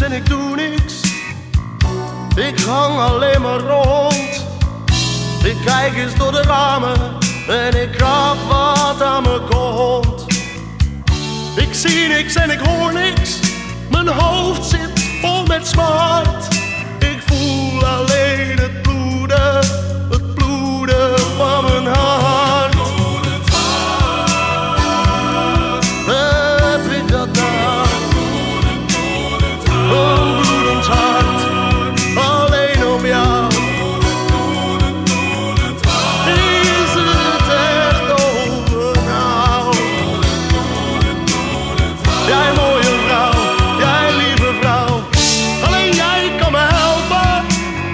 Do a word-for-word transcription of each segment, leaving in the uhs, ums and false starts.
en ik doe niks. Ik hang alleen maar rond. Ik kijk eens door de ramen en ik krap wat aan me komt. Ik zie niks en ik hoor niks. Mijn hoofd zit vol met smart. Ik voel alleen het bloeden, het bloeden van mijn hart. Bloedend hart. Heb ik dat nou? Bloedend, bloedend hart. Een bloedend hart, alleen om jou. Bloedend, bloedend, bloedend hart. Is het echt over nou? Bloedend, bloedend hart. Jij mooie vrouw, jij lieve vrouw. Alleen jij kan me helpen.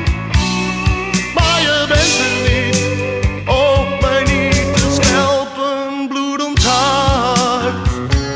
Maar je bent er niet, ook mij niet te stelpen. Bloedend hart.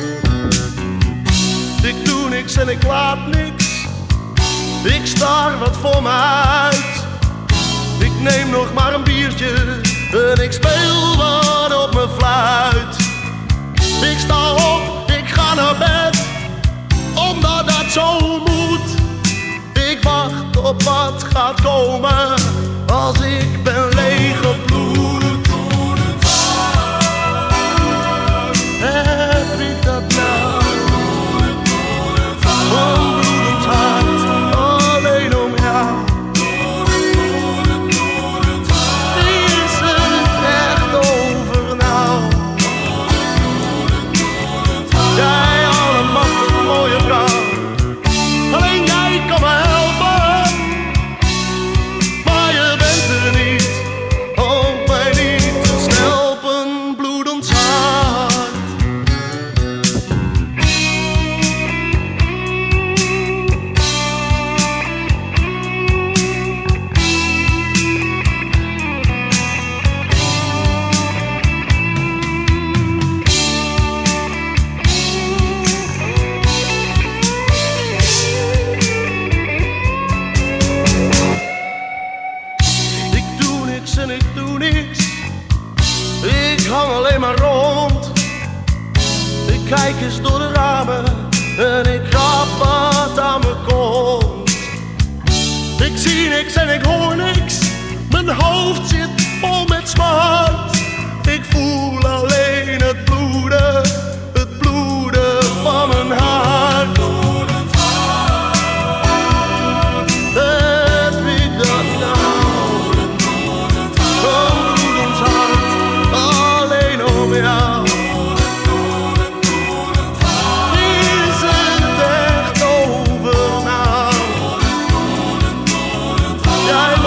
Ik doe niks en ik laat niks. Ik staar wat voor me uit. Ik neem nog maar een biertje en ik speel wat op mijn fluit. Ik sta op, ik ga naar bed, omdat dat zo moet. Ik wacht op wat gaat komen als ik ben leeggebloed. Bloedend hart. Heb ik dat nou? Bloedend, bloedend hart. Een bloedend hart, alleen om jou. Bloedend, bloedend, bloedend hart. Is het echt over nou? Jij allemachtig mooie vrouw. Alleen jij kan me helpen. Maar je bent er niet, ook mij niet te stelpen. Bloedend hart. Ik doe niks en ik doe niks. Ik hang alleen maar rond. Ik kijk eens door de ramen en ik krap wat aan me komt. Ik zie niks en ik hoor niks. Mijn hoofd zit vol met smart. Ik voel alleen het bloeden, het bloeden van mijn hart. Bloedend hart. Heb ik dat nou? Bloedend, bloedend hart. Een bloedend hart, alleen om jou. Bloedend, bloedend hart. Is het echt over nou? Bloedend, bloedend hart. Jij